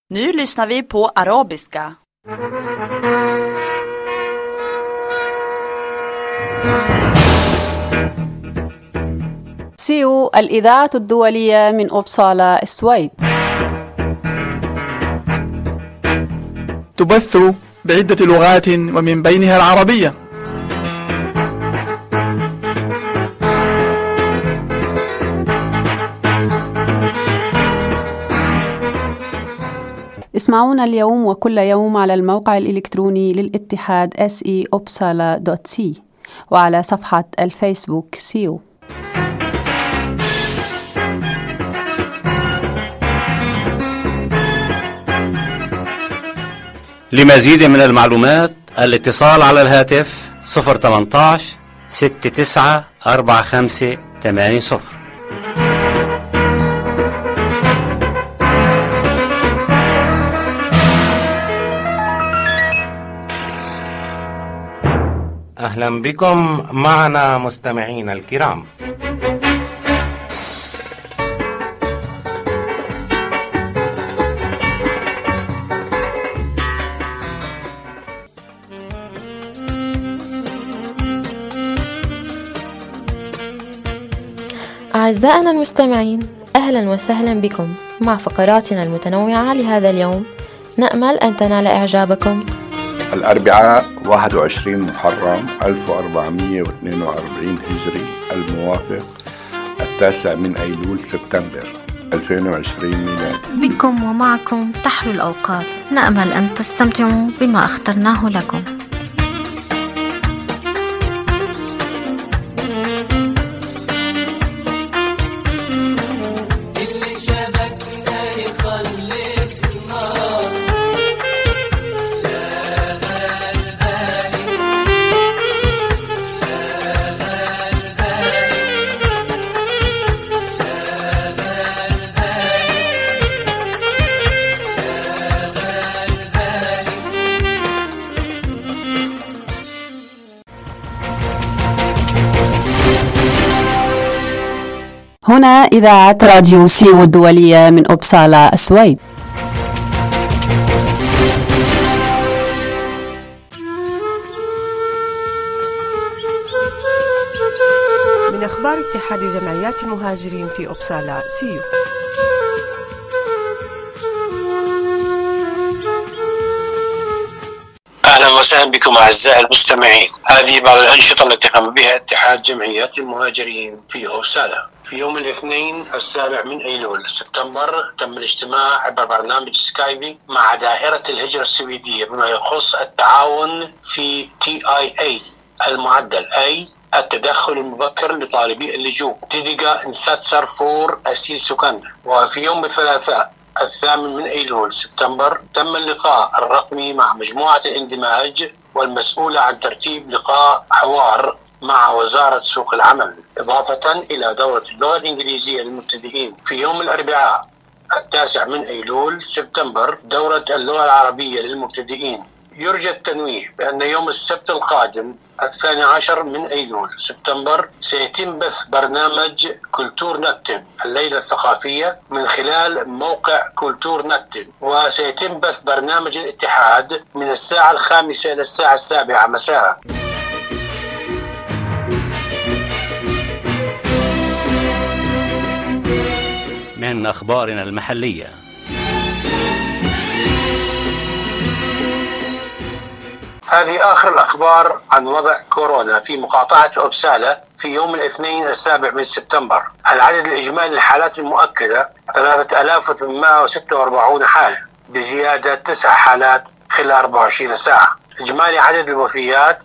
Nu lyssnar vi på arabiska. سيو الإذاعة الدولية من أوبسالا السويد. تبث بعدة لغات ومن بينها العربية. اسمعونا اليوم وكل يوم على الموقع الإلكتروني للاتحاد se.opsala.c وعلى صفحة الفيسبوك سيو. لمزيد من المعلومات الاتصال على الهاتف 018 69 45 80. أهلا بكم معنا مستمعين الكرام. أعزائنا المستمعين، أهلا وسهلا بكم مع فقراتنا المتنوعة لهذا اليوم، نأمل أن تنال إعجابكم. الأربعاء 21 محرم 1442 هجري الموافق 9 من أيلول سبتمبر 2020 ميلادي. بكم ومعكم تحلو الأوقات، نأمل أن تستمتعوا بما اخترناه لكم. هنا إذاعة راديو سيو الدولية من أوبسالا السويد. من أخبار اتحاد جمعيات المهاجرين في أوبسالا سيو. أهلا وسهلا بكم أعزائي المستمعين. هذه بعض الأنشطة التي قام بها اتحاد جمعيات المهاجرين في أوبسالا. في يوم الاثنين 7 من أيلول سبتمبر تم الاجتماع عبر برنامج سكايبي مع دائرة الهجرة السويدية بما يخص التعاون في TIA المعدل أي التدخل المبكر لطالبي اللجوء تيديغا انساتسر فور أسيل سكان. وفي يوم الثلاثاء 8 من أيلول سبتمبر تم اللقاء الرقمي مع مجموعة الاندماج والمسؤولة عن ترتيب لقاء حوار مع وزارة سوق العمل، إضافة إلى دورة اللغة الإنجليزية للمبتدئين. في يوم الأربعاء 9 من أيلول سبتمبر دورة اللغة العربية للمبتدئين. يرجى التنويه بأن يوم السبت القادم 12 من أيلول سبتمبر سيتم بث برنامج كولتور نتن الليلة الثقافية من خلال موقع كولتور نتن، وسيتم بث برنامج الاتحاد من الساعة 5 إلى الساعة 7 مساء. من أخبارنا المحلية، هذه آخر الأخبار عن وضع كورونا في مقاطعة أوبسالا في يوم الاثنين 7 من سبتمبر. العدد الإجمالي للحالات المؤكدة 3846 حالة بزيادة 9 حالات خلال 24 ساعة. إجمالي عدد الوفيات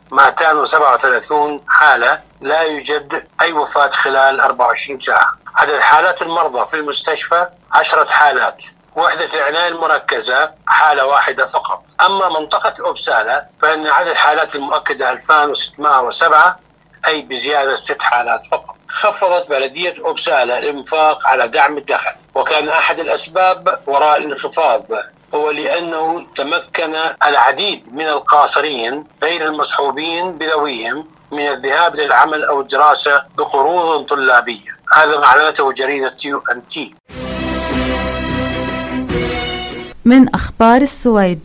237 حالة، لا يوجد أي وفاة خلال 24 ساعة. عدد حالات المرضى في المستشفى 10 حالات، وحدة العناية المركزة حالة واحدة فقط. أما منطقة أوبسالا فإن عدد الحالات المؤكدة 2607 أي بزيادة 6 حالات فقط. خفضت بلدية أوبسالا الإنفاق على دعم الدخل، وكان أحد الأسباب وراء الانخفاض هو لأنه تمكن العديد من القاصرين غير المصحوبين بذويهم من الذهاب للعمل أو الدراسة بقروض طلابية. هذا ما أعلنته جريدة UNT. من أخبار السويد.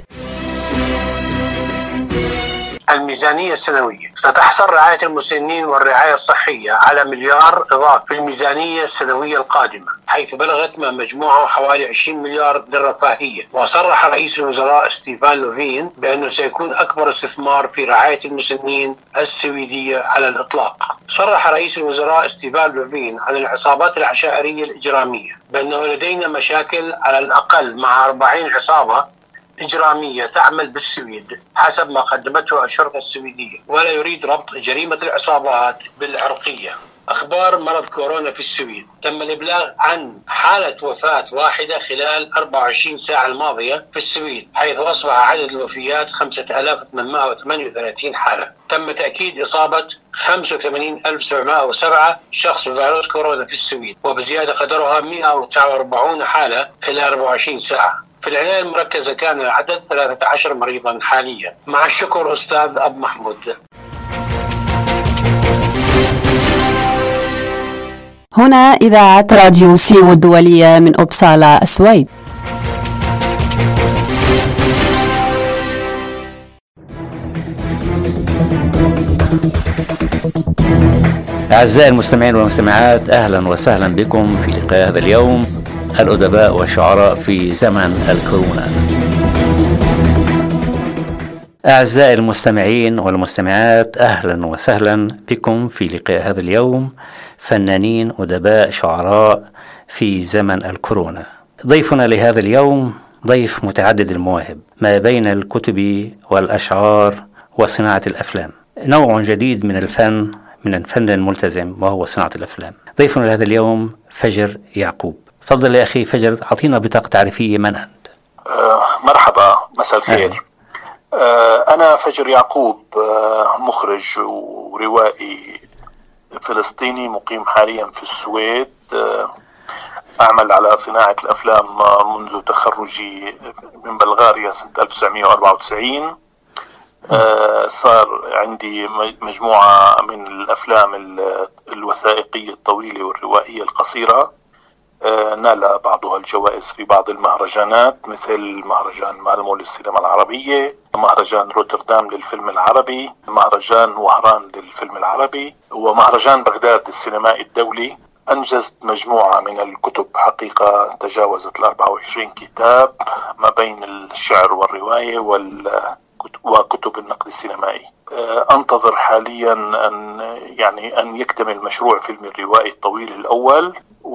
الميزانية السنوية. ستحصل رعاية المسنين والرعاية الصحية على مليار إضافي في الميزانية السنوية القادمة، حيث بلغت ما مجموعه حوالي 20 مليار للرفاهية. وصرح رئيس الوزراء ستيفان لوفين بأنه سيكون أكبر استثمار في رعاية المسنين السويدية على الإطلاق. صرح رئيس الوزراء ستيفان لوفين عن العصابات العشائرية الإجرامية بأنه لدينا مشاكل على الأقل مع 40 عصابة إجرامية تعمل بالسويد حسب ما قدمته الشرطة السويدية، ولا يريد ربط جريمة العصابات بالعرقية. أخبار مرض كورونا في السويد. تم الإبلاغ عن حالة وفاة واحدة خلال 24 ساعة الماضية في السويد، حيث أصبح عدد الوفيات 5838 حالة. تم تأكيد إصابة 85,707 شخص بفيروس كورونا في السويد، وبزيادة قدرها 149 حالة خلال 24 ساعة. في العناية المركزة كان العدد 13 مريضا حاليا. مع الشكر أستاذ أب محمود. هنا إذاعة راديو سيو الدولية من أوبسالا السويد. أعزائي المستمعين والمستمعات، أهلا وسهلا بكم في لقاء هذا اليوم، الأدباء والشعراء في زمن الكورونا. أعزائي المستمعين والمستمعات، أهلا وسهلا بكم في لقاء هذا اليوم، فنانين أدباء شعراء في زمن الكورونا. ضيفنا لهذا اليوم ضيف متعدد المواهب ما بين الكتب والأشعار وصناعة الأفلام، نوع جديد من الفن، من الفن الملتزم وهو صناعة الأفلام. ضيفنا لهذا اليوم فجر يعقوب. تفضل يا أخي فجر، أعطينا بطاقة تعريفية، من أنت؟ مرحبا، مساء الخير. أنا فجر يعقوب، مخرج وروائي فلسطيني مقيم حاليا في السويد. أعمل على صناعة الأفلام منذ تخرجي من بلغاريا سنة 1994. صار عندي مجموعة من الأفلام الوثائقية الطويلة والروائية القصيرة، نال بعضها الجوائز في بعض المهرجانات، مثل مهرجان مالمو للسينما العربية، مهرجان روتردام للفيلم العربي، مهرجان وهران للفيلم العربي، ومهرجان بغداد السينمائي الدولي. أنجزت مجموعة من الكتب حقيقة تجاوزت 24 كتاب ما بين الشعر والرواية وكتب النقد السينمائي. أنتظر حاليا أن يكتمل مشروع فيلم الروائي الطويل الأول،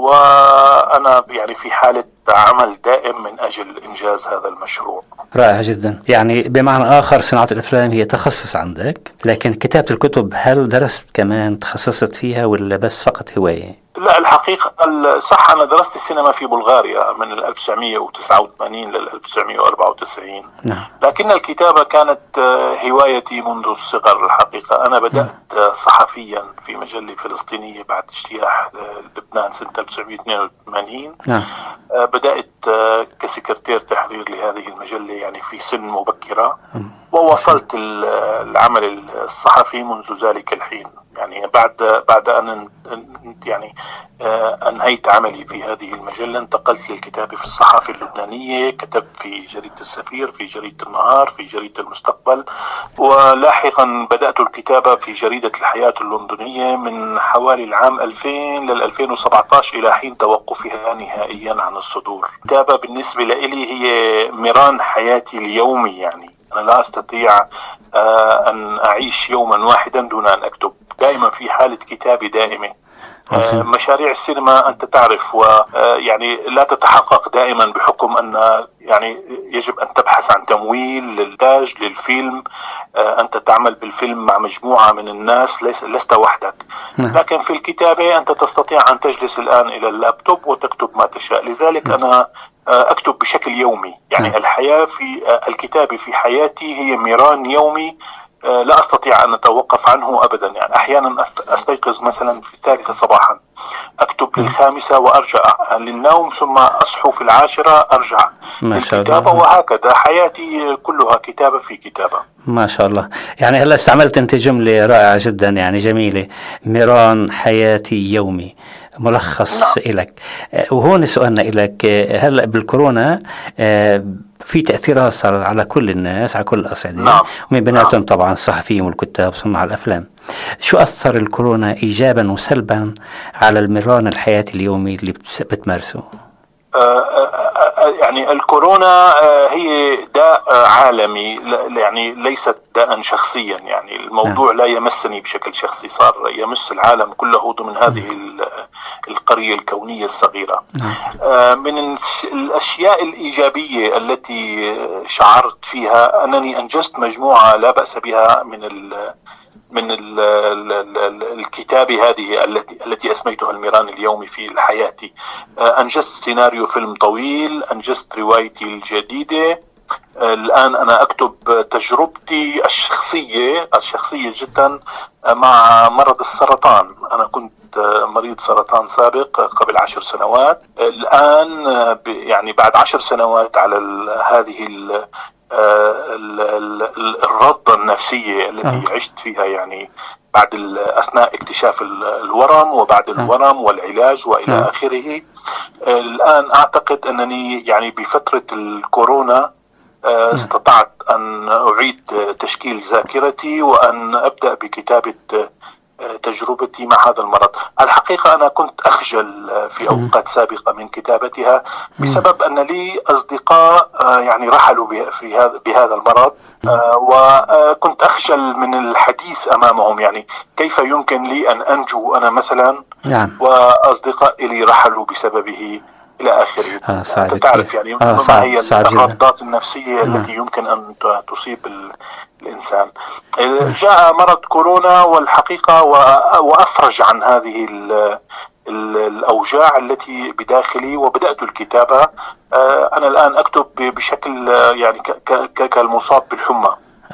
وأنا في حالة عمل دائم من أجل إنجاز هذا المشروع. رائع جدا. بمعنى آخر صناعة الأفلام هي تخصص عندك، لكن كتابة الكتب هل درست كمان تخصصت فيها ولا بس فقط هواية؟ لا، الحقيقة صح، أنا درست السينما في بلغاريا من 1989 لل 1994. لكن الكتابة كانت هوايتي منذ الصغر. الحقيقة أنا بدأت صحفيا في مجلة فلسطينية بعد اجتياح لبنان سنة 1982. بدأت كسكرتير تحرير لهذه المجلة في سن مبكرة، ووصلت العمل الصحفي منذ ذلك الحين. بعد أن أنهيت عملي في هذه المجلة انتقلت للكتابة في الصحافة اللبنانية. كتبت في جريدة السفير، في جريدة النهار، في جريدة المستقبل، ولاحقا بدأت الكتابة في جريدة الحياة اللندنية من حوالي العام 2000 لل 2017 إلى حين توقفها نهائيا عن الصدور. الكتابة بالنسبة لي هي ميران حياتي اليومي. أنا لا أستطيع أن أعيش يوما واحدا دون أن أكتب، دائما في حالة كتابة دائمة. مشاريع السينما أنت تعرف لا تتحقق دائما بحكم أن يجب أن تبحث عن تمويل للإنتاج للفيلم. أنت تعمل بالفيلم مع مجموعة من الناس، لست وحدك. لكن في الكتابة أنت تستطيع أن تجلس الآن إلى اللابتوب وتكتب ما تشاء. لذلك أنا أكتب بشكل يومي. الحياة في الكتابة في حياتي هي ميران يومي لا أستطيع أن أتوقف عنه أبدا. أحيانا أستيقظ مثلا في 3 صباحا، أكتب لل5 وأرجع للنوم، ثم أصحو في 10 أرجع للكتابة، وهكذا حياتي كلها كتابة في كتابة. ما شاء الله. هلا استعملت أنت جملة رائعة جدا، جميلة، ميران حياتي يومي، ملخص إلك. وهون سؤالنا إلك، هلا بالكورونا في تأثيرها صار على كل الناس، على كل الأصعدة. نعم. ومن بيناتهم طبعا الصحفيين والكتاب وصناع الأفلام. شو أثر الكورونا إيجابا وسلبا على المران الحياتي اليومي اللي بتمارسه؟ يعني الكورونا هي داء عالمي، يعني ليست داء شخصيا. يعني الموضوع لا يمسني بشكل شخصي، صار يمس العالم كله ضمن هذه القرية الكونية الصغيرة. من الأشياء الإيجابية التي شعرت فيها أنني أنجزت مجموعة لا بأس بها من الكتابة هذه التي أسميتها الميران اليومي في حياتي. أنجزت سيناريو فيلم طويل، أنجزت روايتي الجديدة. الآن أنا أكتب تجربتي الشخصية جدا مع مرض السرطان. أنا كنت مريض سرطان سابق قبل 10 سنوات. الآن يعني بعد 10 سنوات على هذه الرضة النفسية التي عشت فيها، يعني بعد أثناء اكتشاف الورم وبعد الورم والعلاج وإلى آخره. الآن أعتقد أنني يعني بفترة الكورونا استطعت أن أعيد تشكيل ذاكرتي وأن أبدأ بكتابة تجربتي مع هذا المرض. الحقيقة أنا كنت أخجل في أوقات سابقة من كتابتها بسبب أن لي أصدقاء يعني رحلوا بهذا المرض، وكنت أخجل من الحديث أمامهم. يعني كيف يمكن لي أن أنجو أنا مثلا وأصدقاء لي رحلوا بسببه إلى آخره. تعرف يعني ما هي الرافضات النفسية التي يمكن أن تصيب الإنسان. جاء مرض كورونا والحقيقة وأفرج عن هذه الأوجاع التي بداخلي، وبدأت الكتابة. أنا الآن أكتب بشكل يعني كالمصاب بالحمى.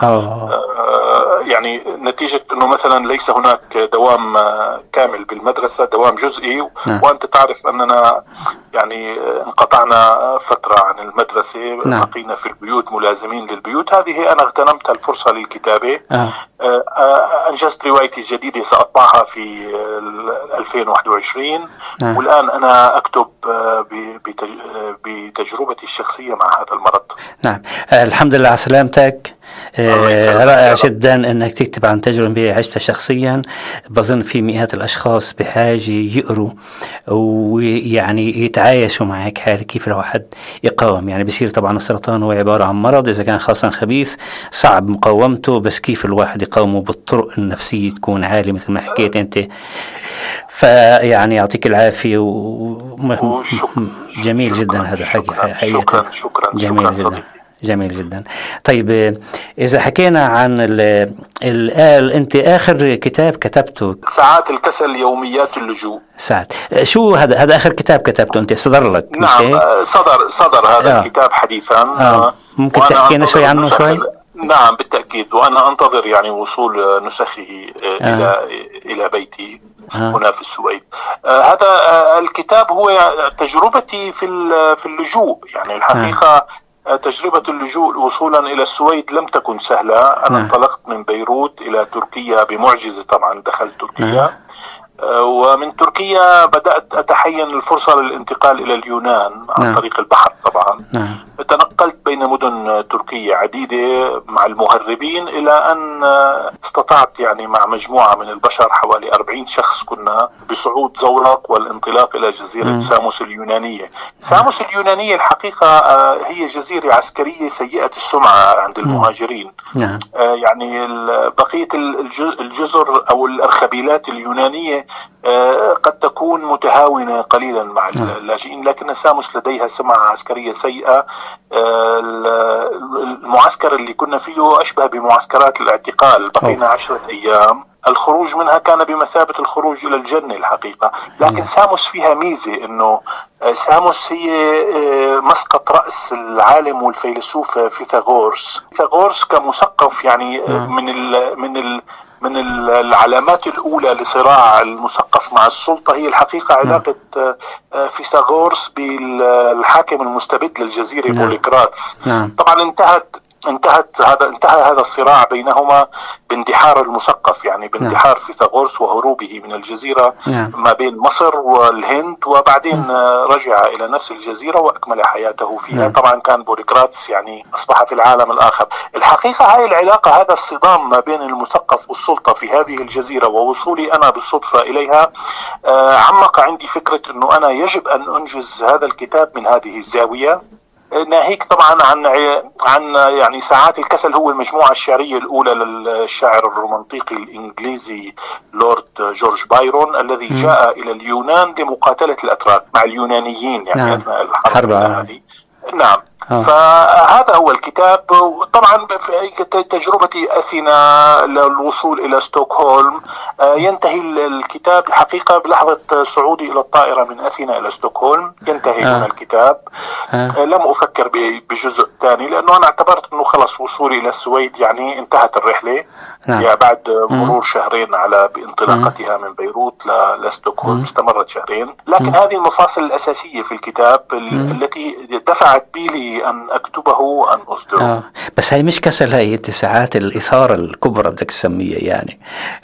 يعني نتيجة أنه مثلا ليس هناك دوام كامل بالمدرسة، دوام جزئي. وأنت تعرف أننا يعني انقطعنا فترة عن المدرسة، بقينا في البيوت ملازمين للبيوت. هذه أنا اغتنمت الفرصة للكتابة. أنجزت روايتي الجديدة سأطبعها في 2021. والآن أنا أكتب بتجربتي الشخصية مع هذا المرض. نعم، الحمد لله على سلامتك. رائع جدا أنك تكتب عن تجربة عشتها شخصيا. بظن في مئات الأشخاص بحاجة يقروا ويعني يتعايشوا معك حال كيف الواحد يقاوم. يعني بصير طبعا السرطان هو عبارة عن مرض إذا كان خاصة خبيث صعب مقاومته، بس كيف الواحد يقاومه بالطرق النفسية تكون عالية مثل ما حكيت أنت. فيعني يعطيك العافية جميل جدا هذا حقيقة. شكرا جميل جدا. جميل جدا. طيب إذا حكينا عن أنت آخر كتاب كتبته ساعات الكسل يوميات اللجوء. ساعات شو هذا آخر كتاب كتبته أنت؟ صدر لك؟ نعم صدر هذا الكتاب حديثا. ممكن تحكينا شوي عنه شوي؟ نعم بالتأكيد، وأنا أنتظر يعني وصول نسخه إلى بيتي هنا في السويد. هذا الكتاب هو تجربتي في اللجوء. يعني الحقيقة تجربة اللجوء وصولا إلى السويد لم تكن سهلة. أنا انطلقت من بيروت إلى تركيا بمعجزة، طبعا دخلت تركيا. ومن تركيا بدأت أتحين الفرصة للانتقال إلى اليونان عن طريق البحر طبعا. تنقلت بين مدن تركية عديدة مع المهربين إلى أن استطعت يعني مع مجموعة من البشر حوالي 40 شخص كنا بصعود زورق والانطلاق إلى جزيرة ساموس اليونانية. ساموس اليونانية الحقيقة هي جزيرة عسكرية سيئة السمعة عند المهاجرين. يعني بقية الجزر أو الأرخبيلات اليونانية قد تكون متهاونة قليلا مع اللاجئين، لكن ساموس لديها سمعة عسكرية سيئة. المعسكر اللي كنا فيه أشبه بمعسكرات الاعتقال، بقينا 10 أيام. الخروج منها كان بمثابة الخروج إلى الجنة الحقيقة. لكن ساموس فيها ميزة، إنه ساموس هي مسقط رأس العالم والفيلسوف فيثاغورس كمثقف. يعني من العلامات الأولى لصراع المثقف مع السلطة هي الحقيقة علاقة فيثاغورس بالحاكم المستبد للجزيرة بوليكراتس. طبعا انتهت انتهى هذا الصراع بينهما باندحار المثقف، يعني باندحار فيثاغورس وهروبه من الجزيرة ما بين مصر والهند، وبعدين رجع إلى نفس الجزيرة وأكمل حياته فيها. طبعا كان بوليكراتس يعني أصبح في العالم الآخر. الحقيقة هاي العلاقة، هذا الصدام ما بين المثقف والسلطة في هذه الجزيرة ووصولي أنا بالصدفة إليها عمق عندي فكرة أنه أنا يجب أن أنجز هذا الكتاب من هذه الزاوية، ناهيك طبعا عن يعني ساعات الكسل. هو المجموعة الشعرية الأولى للشاعر الرومانطيقي الإنجليزي لورد جورج بايرون الذي جاء إلى اليونان لمقاتلة الأتراك مع اليونانيين يعني أثناء الحرب هذه. نعم. فهذا هو الكتاب. طبعا في تجربة أثينا للوصول إلى ستوكهولم ينتهي الكتاب الحقيقة بلحظة صعودي إلى الطائرة من أثينا إلى ستوكهولم، ينتهي هنا الكتاب. لم أفكر بجزء ثاني لأنه أنا اعتبرت أنه خلص وصولي إلى السويد يعني انتهت الرحلة. يعني بعد مرور شهرين على بانطلاقتها من بيروت لستوكهولم استمرت شهرين. لكن هذه المفاصل الأساسية في الكتاب التي دفعت بي لي أن أكتبه وأن أصدره. بس هاي مش كسل، هاي انت ساعات الإثارة الكبرى بدك تسميها يعني.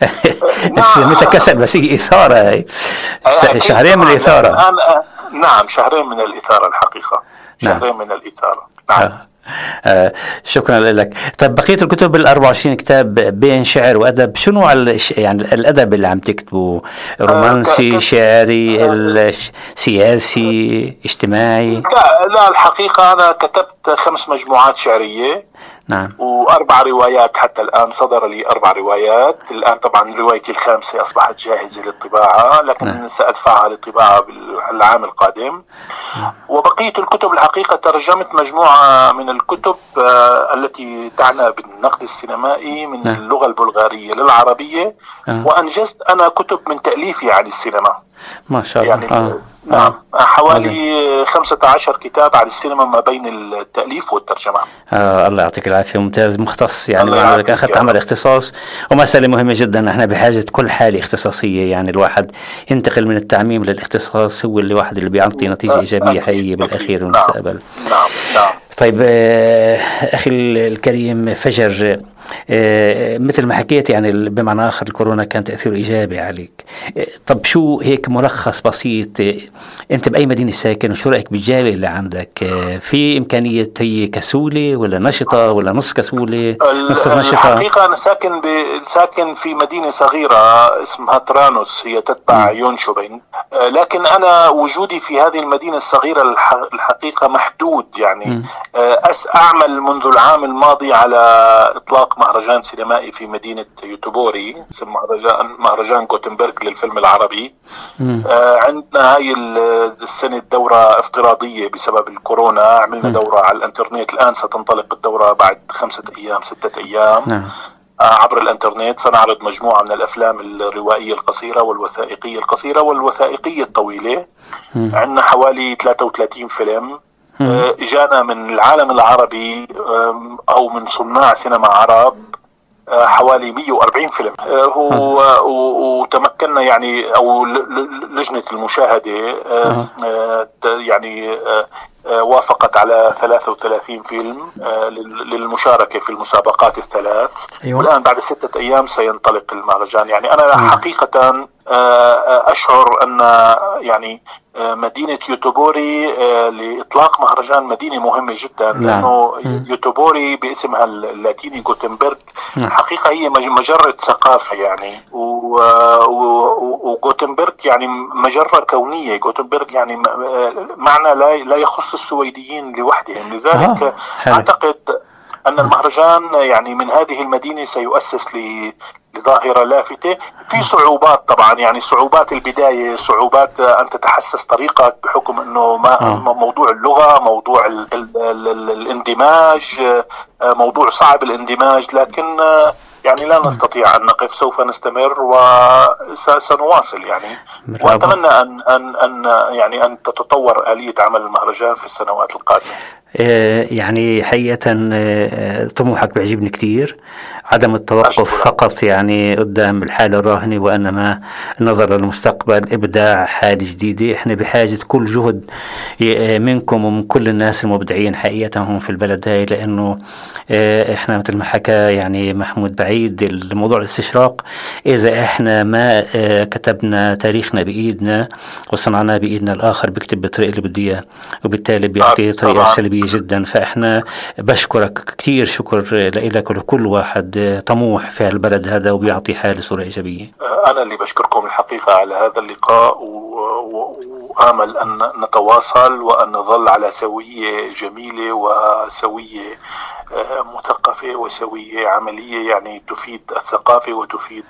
متى كسل بس هي إثارة. هاي شهرين من الإثارة. نعم شهرين من الإثارة الحقيقة. شهرين من الإثارة. نعم. شكرا لك. طيب بقية الكتب 24 كتاب بين شعر وأدب، شنو يعني الأدب اللي عم تكتبه؟ رومانسي، شعري، سياسي، اجتماعي؟ لا الحقيقة أنا كتبت 5 مجموعات شعرية. نعم. و4 روايات حتى الآن، صدر لي 4 روايات. الآن طبعا روايتي الخامسة أصبحت جاهزة للطباعة، لكن سأدفعها للطباعة بالعام القادم. وبقية الكتب الحقيقة ترجمت مجموعة من الكتب التي تعنى بالنقد السينمائي من اللغة البلغارية للعربية، وأنجزت أنا كتب من تأليفي عن السينما. ما شاء الله. يعني نعم حوالي 15 كتاب عن السينما ما بين التأليف والترجمة. الله يعطيك العافية، ممتاز، مختص يعني ما بدك أخذت عمل اختصاص، ومسألة مهمة جدا. احنا بحاجة كل حالة اختصاصية، يعني الواحد ينتقل من التعميم للاختصاص، هو الواحد اللي بيعطي نتيجة إيجابية حقيقية بالأخير والمستقبل. نعم. طيب أخي الكريم فجر، مثل ما حكيت يعني بمعنى آخر الكورونا كان تأثير إيجابي عليك. طب شو هيك ملخص بسيط، أنت بأي مدينة ساكن وشو رأيك بالجالية اللي عندك؟ في إمكانية هي كسولة ولا نشطة ولا نص كسولة نص نشطة؟ الحقيقة أنا ساكن في مدينة صغيرة اسمها ترانوس، هي تتبع يونشوبين. لكن أنا وجودي في هذه المدينة الصغيرة الحقيقة محدود. يعني أعمل منذ العام الماضي على إطلاق مهرجان سينمائي في مدينة يوتوبوري، اسمه مهرجان غوتنبرغ للفيلم العربي. عندنا هاي السنة دورة افتراضية بسبب الكورونا، عملنا دورة على الانترنت. الآن ستنطلق الدورة بعد 5 أيام 6 أيام عبر الانترنت. سنعرض مجموعة من الأفلام الروائية القصيرة والوثائقية القصيرة والوثائقية الطويلة. عندنا حوالي 33 فيلم. اجانا من العالم العربي او من صناع سينما عرب حوالي 140 فيلم. وتمكنا يعني او لجنة المشاهدة يعني وافقت على 33 فيلم للمشاركة في المسابقات الثلاث. والآن بعد 6 أيام سينطلق المهرجان. يعني أنا حقيقة أشعر أن يعني مدينة يوتوبوري لإطلاق مهرجان مدينة مهمة جدا، لأنه يوتوبوري باسمها اللاتيني غوتنبرغ حقيقة هي مجرة ثقافة يعني، وغوتنبرغ يعني مجرة كونية. غوتنبرغ يعني معنى لا يخص السويديين لوحدهم. لذلك أعتقد أن المهرجان يعني من هذه المدينة سيؤسس لظاهرة لافتة. في صعوبات طبعا، يعني صعوبات البداية، صعوبات أن تتحسس طريقك بحكم أنه موضوع اللغة، موضوع الاندماج، موضوع صعب الاندماج. لكن يعني لا نستطيع أن نقف، سوف نستمر وسنواصل يعني. وأتمنى أن تتطور آلية عمل المهرجان في السنوات القادمة. يعني حقيقة طموحك بيعجبني كتير، عدم التوقف فقط يعني قدام الحالة الراهنة، وإنما النظر للمستقبل، إبداع حالة جديدة. إحنا بحاجة كل جهد منكم ومن كل الناس المبدعين حقيقة هم في البلد هاي، لأنه إحنا مثل ما حكى يعني محمود بعيد الموضوع الاستشراق، إذا إحنا ما كتبنا تاريخنا بإيدنا وصنعناه بإيدنا، الآخر بيكتب بالطريقة اللي بده إياه، وبالتالي بيعطي طريقة سلبية جدا. فإحنا بشكرك كتير، شكر لك ولكل واحد طموح في هالبلد هذا وبيعطي حالة صورة إيجابية. أنا اللي بشكركم الحقيقة على هذا اللقاء، وآمل أن نتواصل وأن نظل على سوية جميلة وسوية مثقفة وسوية عملية، يعني تفيد الثقافة وتفيد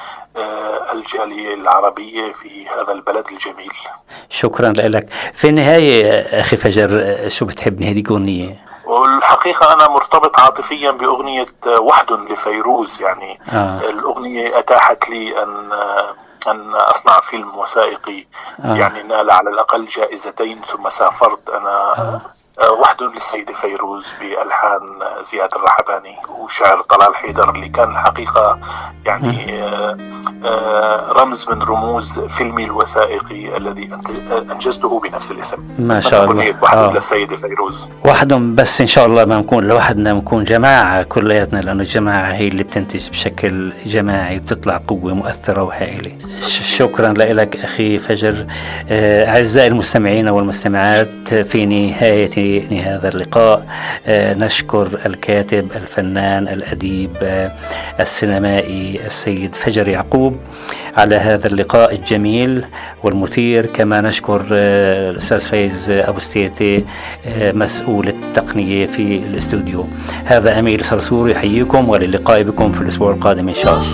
الجالية العربية في هذا البلد الجميل. شكرا لك. في النهاية أخي فجر، شو بتحب نهدي أغنية؟ والحقيقة أنا مرتبط عاطفيا بأغنية وحد لفيروز، يعني الأغنية أتاحت لي أن أصنع فيلم وثائقي يعني نال على الأقل جائزتين، ثم سافرت أنا وحد للسيدة فيروز بألحان زياد الرحباني وشعر طلال حيدر، اللي كان الحقيقة يعني رمز من رموز فيلمي الوثائقي الذي أنجزته بنفس الاسم. ما شاء الله. وحد للسيدة فيروز. وحدهم، بس إن شاء الله ما نكون لوحدنا، نكون جماعة كلياتنا، لأنه الجماعة هي اللي بتنتج بشكل جماعي، بتطلع قوة مؤثرة وهائلة. شكرا لك أخي فجر. أعزائي المستمعين والمستمعات، في نهاية هذا اللقاء نشكر الكاتب الفنان الأديب السينمائي السيد فجر يعقوب على هذا اللقاء الجميل والمثير. كما نشكر الأستاذ فايز أبو ستيتي مسؤول التقنية في الاستوديو. هذا أمير صرصور يحييكم، وللقاء بكم في الأسبوع القادم إن شاء الله.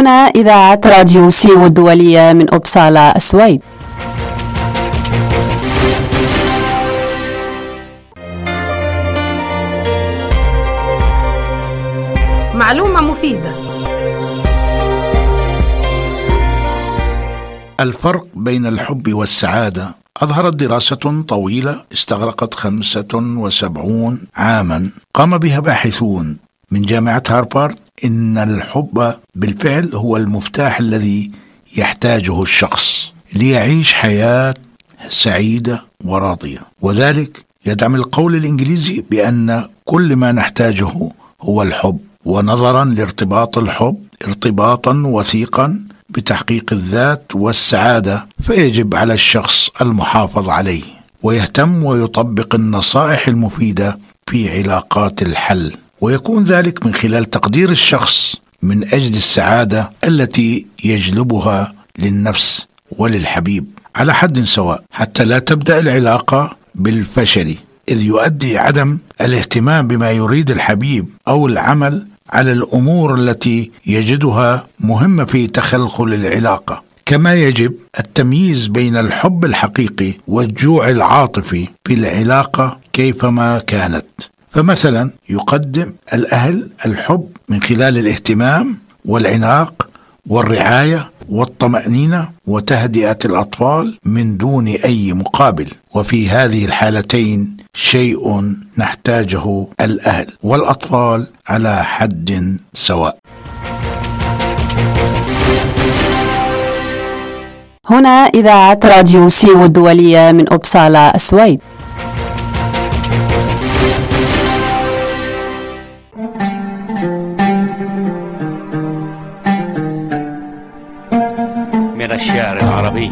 هنا إذاعة راديو سيو الدولية من أوبسالا السويد. معلومة مفيدة. الفرق بين الحب والسعادة أظهرت دراسة طويلة استغرقت 75 عاما قام بها باحثون من جامعة هارفارد إن الحب بالفعل هو المفتاح الذي يحتاجه الشخص ليعيش حياة سعيدة وراضية، وذلك يدعم القول الإنجليزي بأن كل ما نحتاجه هو الحب، ونظرا لارتباط الحب ارتباطا وثيقا بتحقيق الذات والسعادة، فيجب على الشخص المحافظ عليه ويهتم ويطبق النصائح المفيدة في علاقات الحل، ويكون ذلك من خلال تقدير الشخص من أجل السعادة التي يجلبها للنفس وللحبيب على حد سواء، حتى لا تبدأ العلاقة بالفشل، إذ يؤدي عدم الاهتمام بما يريد الحبيب أو العمل على الأمور التي يجدها مهمة في تخلخل العلاقة. كما يجب التمييز بين الحب الحقيقي والجوع العاطفي في العلاقة كيفما كانت. فمثلا يقدم الأهل الحب من خلال الاهتمام والعناق والرعاية والطمأنينة وتهدئة الأطفال من دون أي مقابل، وفي هذه الحالتين شيء نحتاجه الأهل والأطفال على حد سواء. هنا إذاعة راديو سيو الدولية من أوبسالا السويد. من الشعر العربي.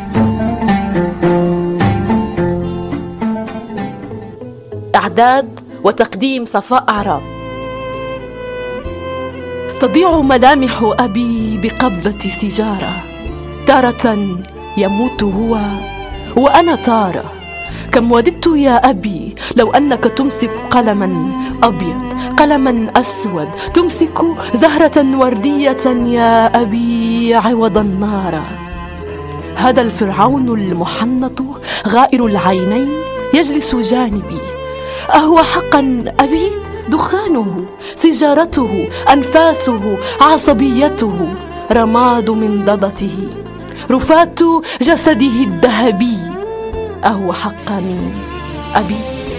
إعداد وتقديم صفاء أعراب. تضيع ملامح أبي بقبضة سيجارة، تارة يموت هو وأنا تارة. كم وددت يا أبي لو أنك تمسك قلما أبيض قلما أسود، تمسك زهرة وردية يا أبي عوض النار. هذا الفرعون المحنط غائر العينين يجلس جانبي، أهو حقا أبي؟ دخانه، سيجارته، أنفاسه، عصبيته، رماد منضدته، رفات جسده الذهبي، أهو حقا أبي؟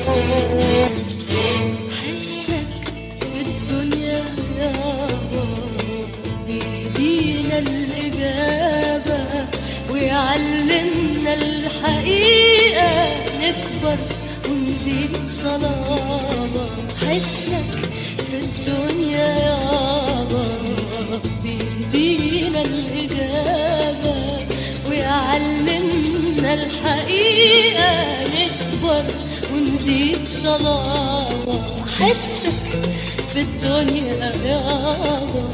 حسك في الدنيا يابا بيدينا الإجابة ويعلمنا الحقيقة، نكبر ونزيد صلابة. حسك في الدنيا يابا بيدينا الإجابة ويعلمنا الحقيقة، نكبر ونزيد صلابة. حسك في الدنيا يابا.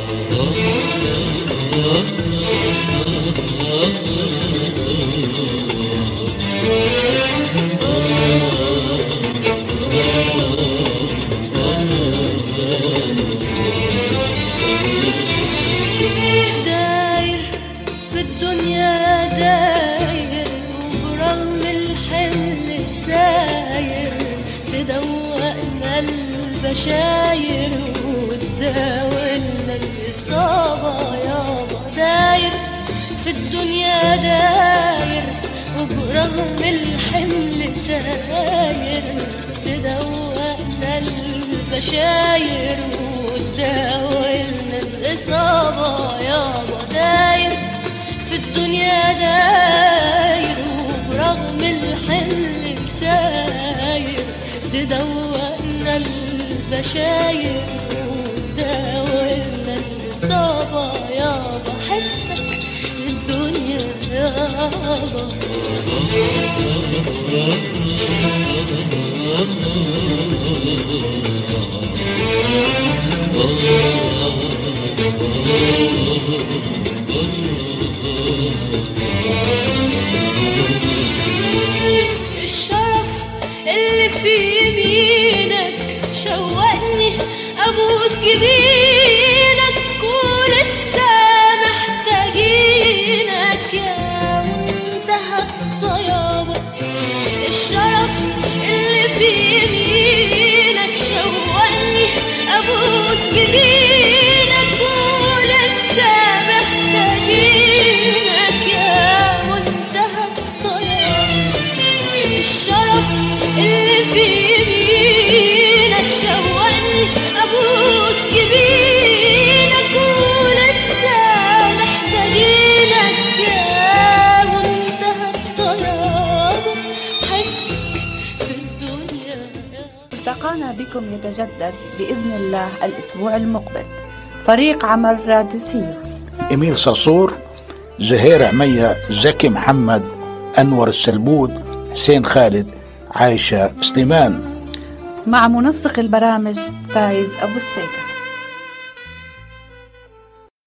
داير في الدنيا داير وبرغم الحمل ساير، تدوقنا البشاير وتداولنا الإصابة يابا. داير في الدنيا داير وبرغم الحمل ساير، تدوقنا البشاير وتداولنا الإصابة يابا. داير في الدنيا داير وبرغم الحمل ساير، تدوقنا البشاير وتداولنا الإصابة يابا. حسك في الدنيا يابا. الشرف اللي في يمينك شوقني أبوس جبينك ولسه جميلك يا منتهى الطيابة. الشرف اللي في يمينك شوقني أبوس جبينك ولسه محتاجينك يا منتهى الطيابة. الشرف اللي في يمينك شوقني أبوس جبينك ولسه محتاجينك يا منتهى الطيابة. حسك في الدنيا. التقانا بكم يتجدد بإذن الله الأسبوع المقبل. فريق عمل راديو سينا: إميل صرصور، زهير عمية، زكي محمد، أنور السلبود، حسين خالد، عايشة سليمان، مع منسق البرامج فايز أبو ستيكة.